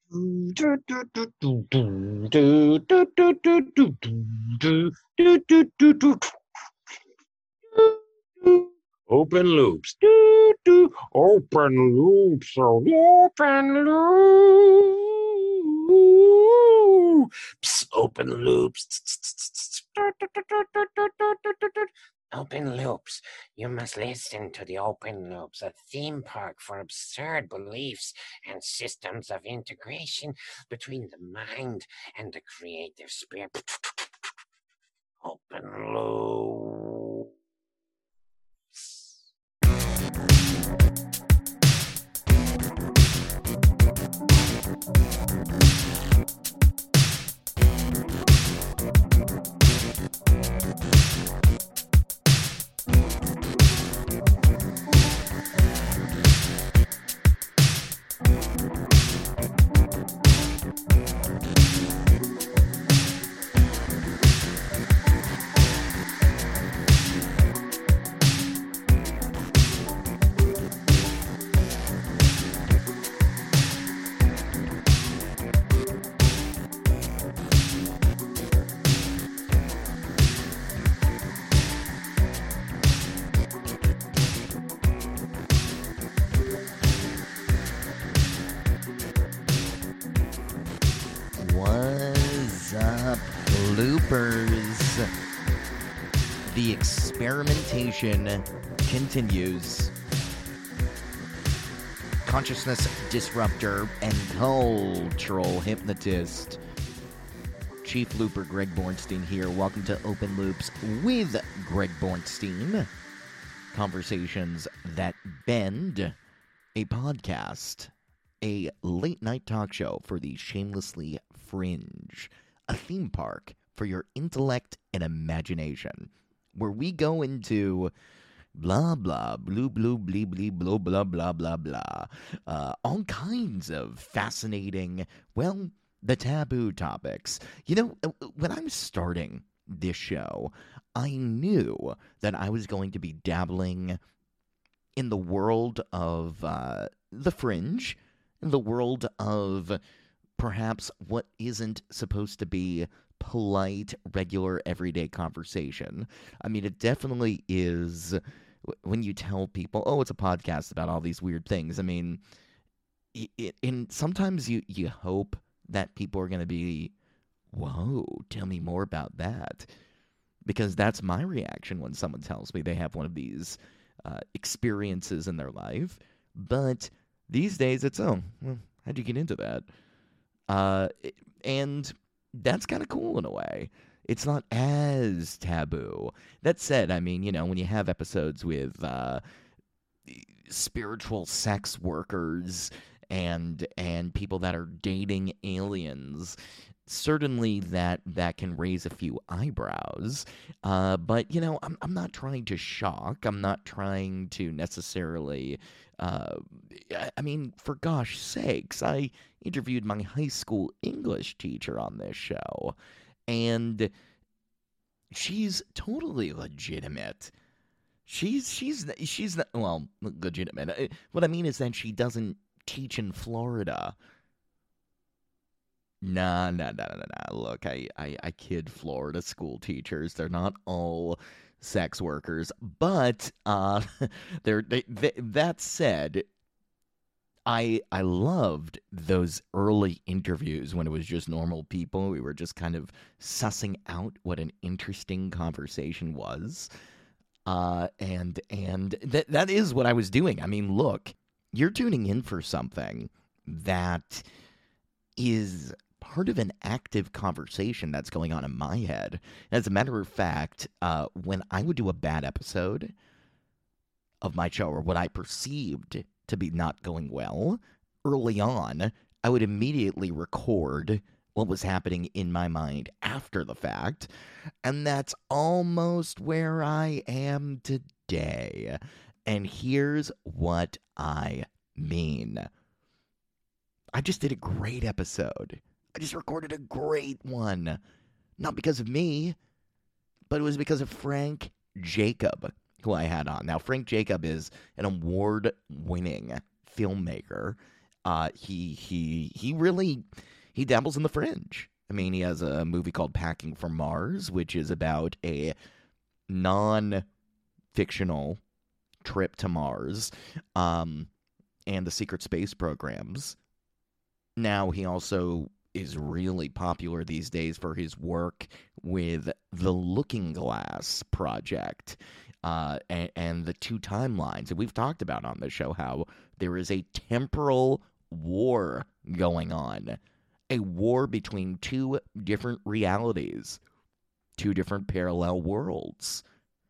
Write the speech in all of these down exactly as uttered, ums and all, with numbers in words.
Open loops. Do, do. Open loops. Open loops. Open loops. Open loops. You must listen to the open loops, a theme park for absurd beliefs and systems of integration between the mind and the creative spirit. Open loops. What's up, bloopers? The experimentation continues. Consciousness disruptor and cultural hypnotist, Chief Looper Greg Bornstein here. Welcome to Open Loops with Greg Bornstein. Conversations that bend. A podcast. A late-night talk show for the shamelessly fringe. A theme park for your intellect and imagination. Where we go into blah, blah, blue, blue, blee, blee, blah, blah, blah, blah, blah. Uh, all kinds of fascinating, well, the taboo topics. You know, when I was starting this show, I knew that I was going to be dabbling in the world of uh, the fringe, in the world of perhaps what isn't supposed to be polite, regular, everyday conversation. I mean, it definitely is when you tell people, oh, it's a podcast about all these weird things. I mean, it, and sometimes you, you hope that people are going to be, whoa, tell me more about that. Because that's my reaction when someone tells me they have one of these uh, experiences in their life. But these days, it's, oh, well, how'd you get into that? Uh, and that's kind of cool in a way. It's not as taboo. That said, I mean, you know, when you have episodes with uh, spiritual sex workers and and people that are dating aliens, certainly that that can raise a few eyebrows. Uh, but, you know, I'm, I'm not trying to shock. I'm not trying to necessarily... Uh, I mean, for gosh sakes, I interviewed my high school English teacher on this show, and she's totally legitimate. She's she's she's not, well, legitimate. What I mean is that she doesn't teach in Florida. Nah, nah, nah, nah, nah. Look, I, I, I kid Florida school teachers. They're not all sex workers, but uh, they're they, they, that said, I I loved those early interviews when it was just normal people. We were just kind of sussing out what an interesting conversation was, uh, and and that that is what I was doing. I mean, look, you're tuning in for something that is part of an active conversation that's going on in my head. As a matter of fact, uh, when I would do a bad episode of my show, or what I perceived to be not going well, early on, I would immediately record what was happening in my mind after the fact, and that's almost where I am today. And here's what I mean. I just did a great episode. I just recorded a great one. Not because of me, but it was because of Frank Jacob, who I had on. Now, Frank Jacob is an award-winning filmmaker. Uh, he he he really he dabbles in the fringe. I mean, he has a movie called Packing for Mars, which is about a non-fictional trip to Mars, um, and the secret space programs. Now, he also is really popular these days for his work with the Looking Glass project, uh, and, and the two timelines. And we've talked about on the show how there is a temporal war going on, a war between two different realities, two different parallel worlds.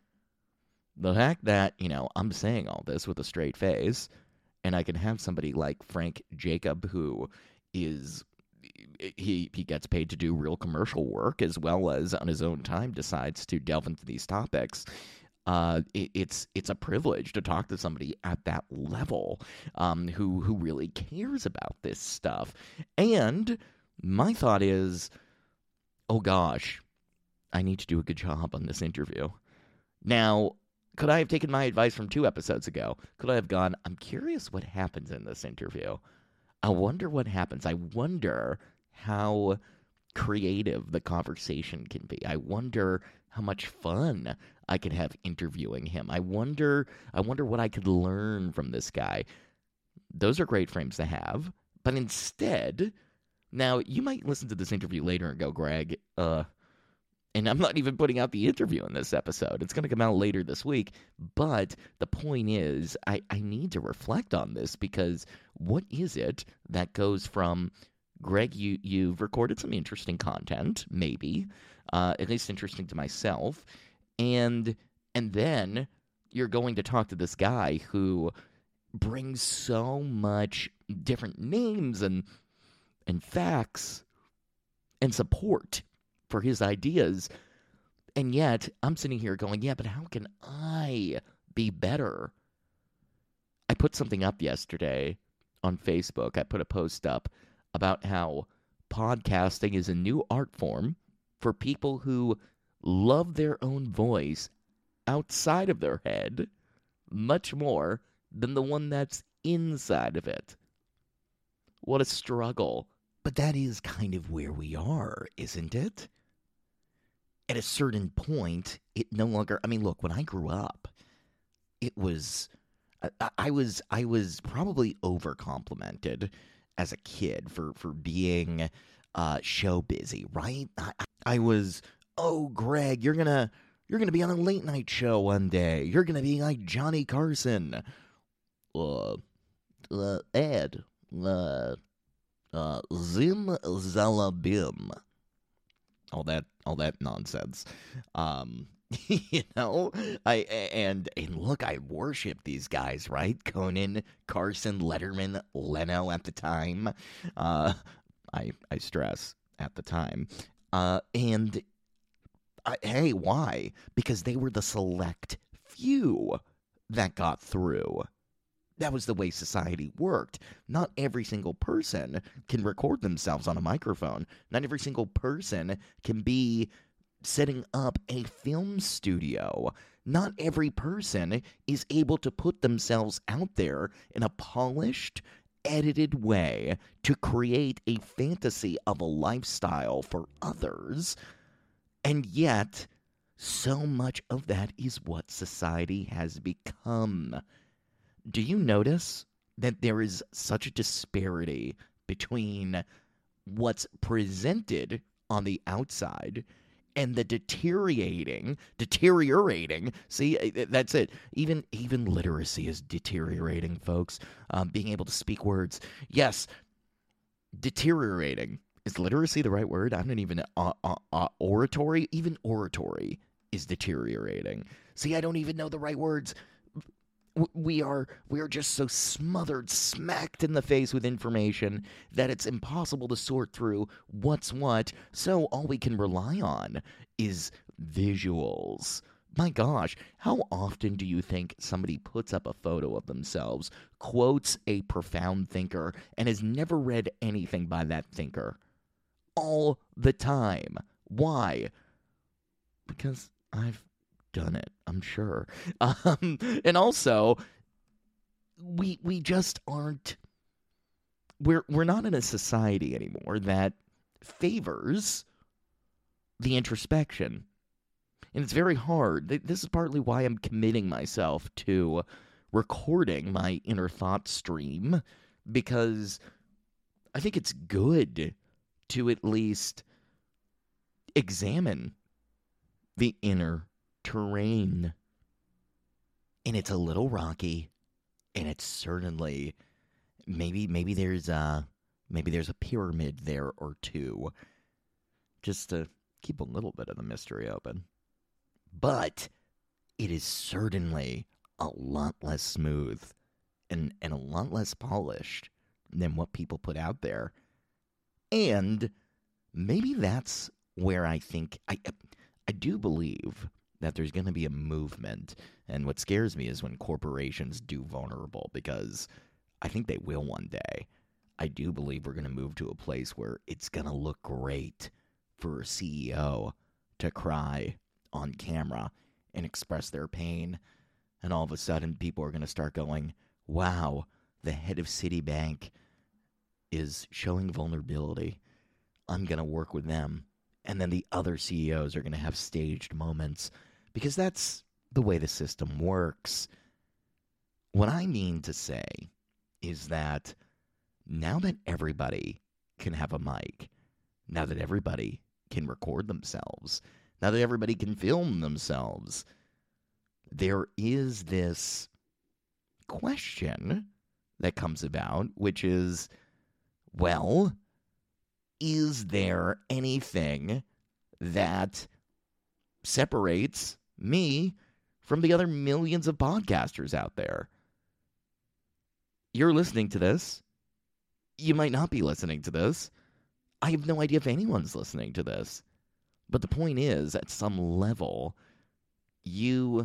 The fact that, you know, I'm saying all this with a straight face, and I can have somebody like Frank Jacob, who is, he, he gets paid to do real commercial work, as well as on his own time decides to delve into these topics. Uh, it, it's it's a privilege to talk to somebody at that level, um, who who really cares about this stuff. And my thought is, oh gosh, I need to do a good job on this interview. Now, could I have taken my advice from two episodes ago? Could I have gone, I'm curious what happens in this interview. I wonder what happens. I wonder how creative the conversation can be. I wonder how much fun I could have interviewing him. I wonder I wonder what I could learn from this guy. Those are great frames to have. But instead, now you might listen to this interview later and go, Greg, uh, and I'm not even putting out the interview in this episode. It's going to come out later this week. But the point is, I, I need to reflect on this, because what is it that goes from, Greg, you, you've recorded some interesting content, maybe, uh, at least interesting to myself, and and then you're going to talk to this guy who brings so much different names and and facts and support for his ideas, and yet I'm sitting here going, yeah, but how can I be better? I put something up yesterday on Facebook. I put a post up about how podcasting is a new art form for people who love their own voice outside of their head much more than the one that's inside of it. What a struggle. But that is kind of where we are, isn't it? At a certain point, it no longer... I mean, look, when I grew up, it was... I, I was I was probably over-complimented as a kid for, for being uh, show busy, right? I, I was, oh, Greg, you're gonna you're gonna be on a late night show one day. You're gonna be like Johnny Carson. Uh, uh Ed, uh, uh, Zim Zalabim. All that, all that nonsense. Um, you know, I and and look, I worship these guys, right? Conan, Carson, Letterman, Leno at the time. Uh, I I stress at the time. Uh, and I, hey, why? Because they were the select few that got through. That was the way society worked. Not every single person can record themselves on a microphone. Not every single person can be setting up a film studio. Not every person is able to put themselves out there in a polished, edited way to create a fantasy of a lifestyle for others. And yet, so much of that is what society has become. Do you notice that there is such a disparity between what's presented on the outside and the deteriorating, deteriorating, see, that's it. Even even literacy is deteriorating, folks. Um, being able to speak words. Yes, deteriorating. Is literacy the right word? I don't even, uh, uh, uh, oratory? Even oratory is deteriorating. See, I don't even know the right words. We are we are just so smothered, smacked in the face with information that it's impossible to sort through what's what, so all we can rely on is visuals. My gosh, how often do you think somebody puts up a photo of themselves, quotes a profound thinker, and has never read anything by that thinker? All the time. Why? Because I've done it, I'm sure. Um, and also, we we just aren't we're we're not in a society anymore that favors the introspection. And it's very hard. This is partly why I'm committing myself to recording my inner thought stream, because I think it's good to at least examine the inner terrain. And it's a little rocky, and it's certainly maybe maybe there's a maybe there's a pyramid there or two, just to keep a little bit of the mystery open. But it is certainly a lot less smooth and, and a lot less polished than what people put out there. And maybe that's where I think, I, I do believe that there's going to be a movement. And what scares me is when corporations do vulnerable, because I think they will one day. I do believe we're going to move to a place where it's going to look great for a C E O to cry on camera and express their pain, and all of a sudden people are going to start going, wow, the head of Citibank is showing vulnerability. I'm going to work with them. And then the other C E Os are going to have staged moments, because that's the way the system works. What I mean to say is that now that everybody can have a mic, now that everybody can record themselves, now that everybody can film themselves, there is this question that comes about, which is, well, is there anything that separates me from the other millions of podcasters out there? You're listening to this. You might not be listening to this. I have no idea if anyone's listening to this. But the point is, at some level, you,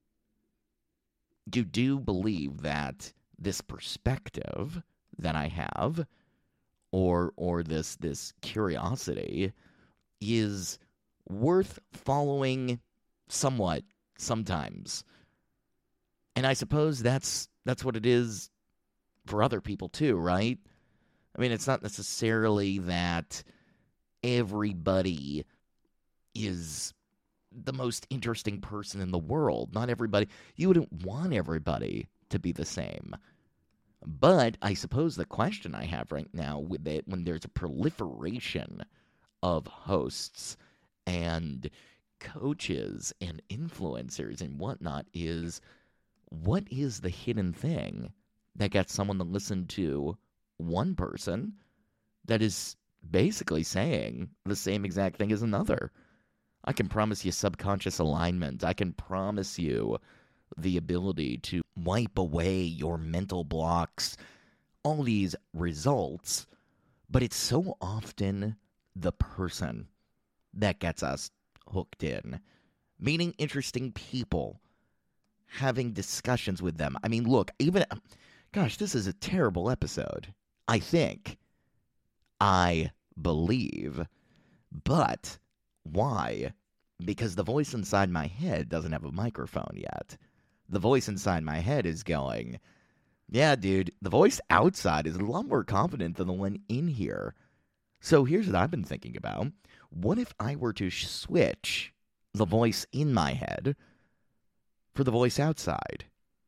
you do believe that this perspective that I have, or or this this curiosity, is worth following somewhat sometimes. And I suppose that's that's what it is for other people too, right? I mean, it's not necessarily that everybody is the most interesting person in the world. Not everybody. You wouldn't want everybody to be the same. But I suppose the question I have right now, with it, when there's a proliferation of hosts and coaches and influencers and whatnot, is what is the hidden thing that gets someone to listen to one person that is basically saying the same exact thing as another? I can promise you subconscious alignment. I can promise you the ability to wipe away your mental blocks, all these results. But it's so often the person that gets us hooked in. Meeting interesting people, having discussions with them. I mean, look, even, gosh, this is a terrible episode. I think. I believe. But why? Because the voice inside my head doesn't have a microphone yet. The voice inside my head is going, yeah, dude, the voice outside is a lot more confident than the one in here. So here's what I've been thinking about. What if I were to switch the voice in my head for the voice outside?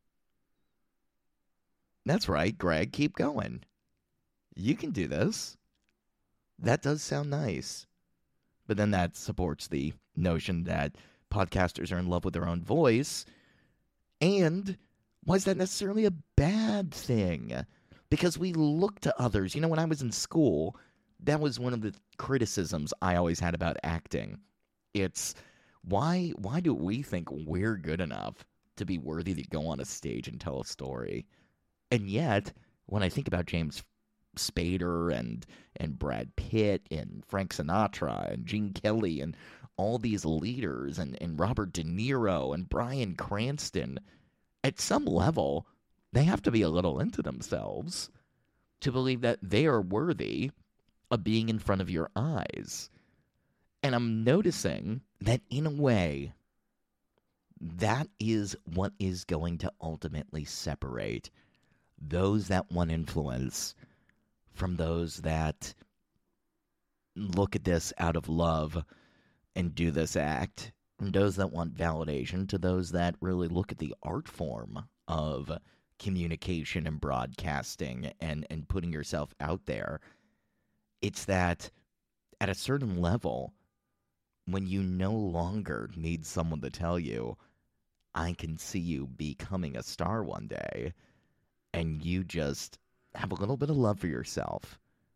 That's right, Greg, keep going. You can do this. That does sound nice. But then that supports the notion that podcasters are in love with their own voice. And why is that necessarily a bad thing? Because we look to others. You know, when I was in school, that was one of the criticisms I always had about acting. It's, why why do we think we're good enough to be worthy to go on a stage and tell a story? And yet, when I think about James Spader and and Brad Pitt and Frank Sinatra and Gene Kelly and all these leaders and, and Robert De Niro and Bryan Cranston, at some level, they have to be a little into themselves to believe that they are worthy of being in front of your eyes. And I'm noticing that in a way, that is what is going to ultimately separate those that want influence from those that look at this out of love and do this act, from those that want validation to those that really look at the art form of communication and broadcasting and, and putting yourself out there. It's that at a certain level, when you no longer need someone to tell you, I can see you becoming a star one day, and you just have a little bit of love for yourself,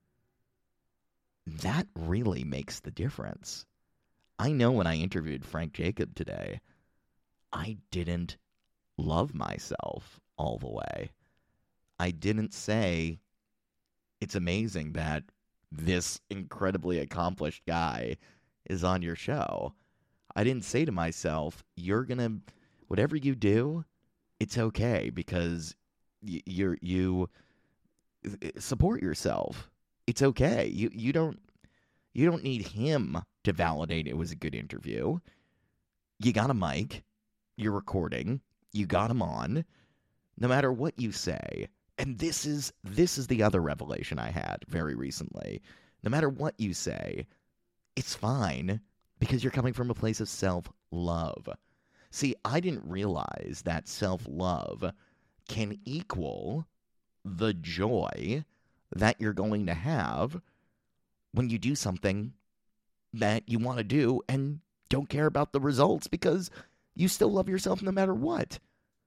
that really makes the difference. I know when I interviewed Frank Jacob today, I didn't love myself all the way. I didn't say, it's amazing that this incredibly accomplished guy is on your show. I didn't say to myself, you're going to, whatever you do, it's okay because y- you're, you support yourself. It's okay. You, you don't, you don't need him to validate it was a good interview. You got a mic, you're recording, you got him on, no matter what you say. And this is this is the other revelation I had very recently. No matter what you say, it's fine because you're coming from a place of self-love. See, I didn't realize that self-love can equal the joy that you're going to have when you do something that you want to do and don't care about the results because you still love yourself no matter what.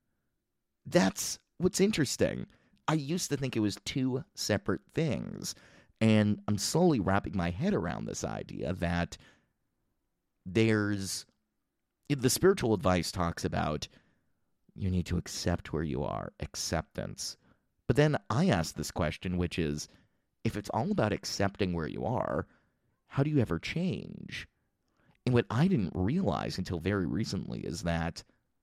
That's what's interesting. I used to think it was two separate things, and I'm slowly wrapping my head around this idea that there's, the spiritual advice talks about you need to accept where you are, acceptance. But then I ask this question, which is, if it's all about accepting where you are, how do you ever change? And what I didn't realize until very recently is that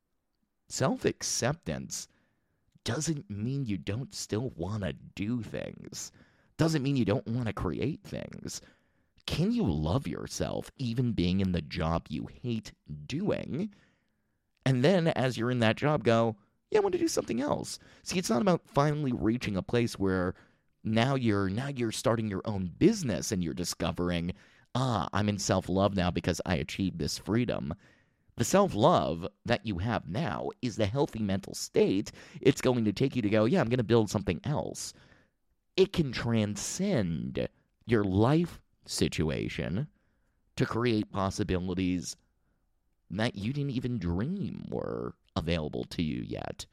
self-acceptance doesn't mean you don't still want to do things. Doesn't mean you don't want to create things. Can you love yourself even being in the job you hate doing? And then as you're in that job, go, yeah, I want to do something else. See, it's not about finally reaching a place where now you're now you're starting your own business and you're discovering, ah, I'm in self-love now because I achieved this freedom. The self-love that you have now is the healthy mental state. It's going to take you to go, yeah, I'm going to build something else. It can transcend your life situation to create possibilities that you didn't even dream were available to you yet.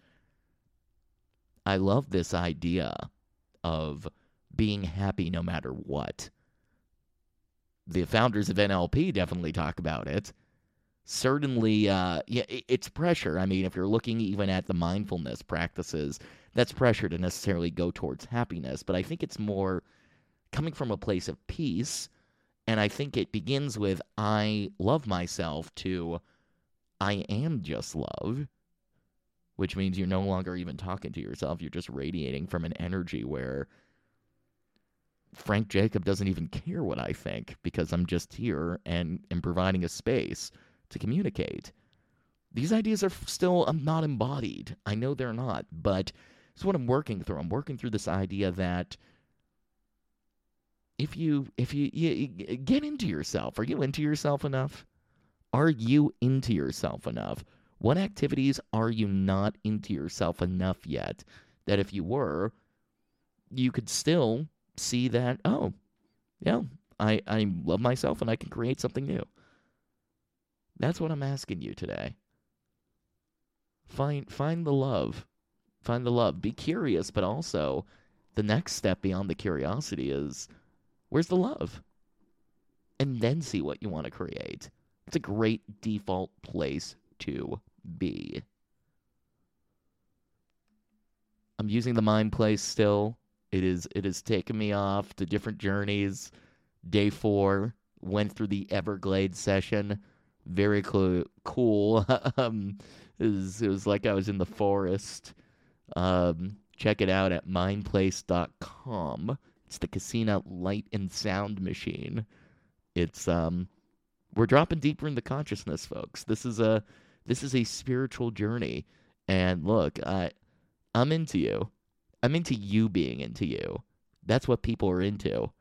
I love this idea of being happy no matter what. The founders of N L P definitely talk about it. Certainly, uh, yeah, it's pressure. I mean, if you're looking even at the mindfulness practices, that's pressure to necessarily go towards happiness. But I think it's more coming from a place of peace. And I think it begins with, I love myself, to I am just love, which means you're no longer even talking to yourself. You're just radiating from an energy where Frank Jacob doesn't even care what I think because I'm just here and am providing a space to communicate. These ideas are still um, not embodied. I know they're not, but it's what I'm working through. I'm working through this idea that if you if you, you, you get into yourself, are you into yourself enough? Are you into yourself enough? What activities are you not into yourself enough yet that if you were, you could still see that, oh, yeah, I, I love myself and I can create something new. That's what I'm asking you today. Find find the love. Find the love. Be curious, but also the next step beyond the curiosity is, where's the love? And then see what you want to create. It's a great default place to be. I'm using the mind place still. It is it has taken me off to different journeys. Day four, went through the Everglades session. Very cool. cool. um, it, was, it was like I was in the forest. Um, check it out at mindplace dot com. It's the Casino Light and Sound Machine. It's um, we're dropping deeper into consciousness, folks. This is a this is a spiritual journey. And look, I I'm into you. I'm into you being into you. That's what people are into.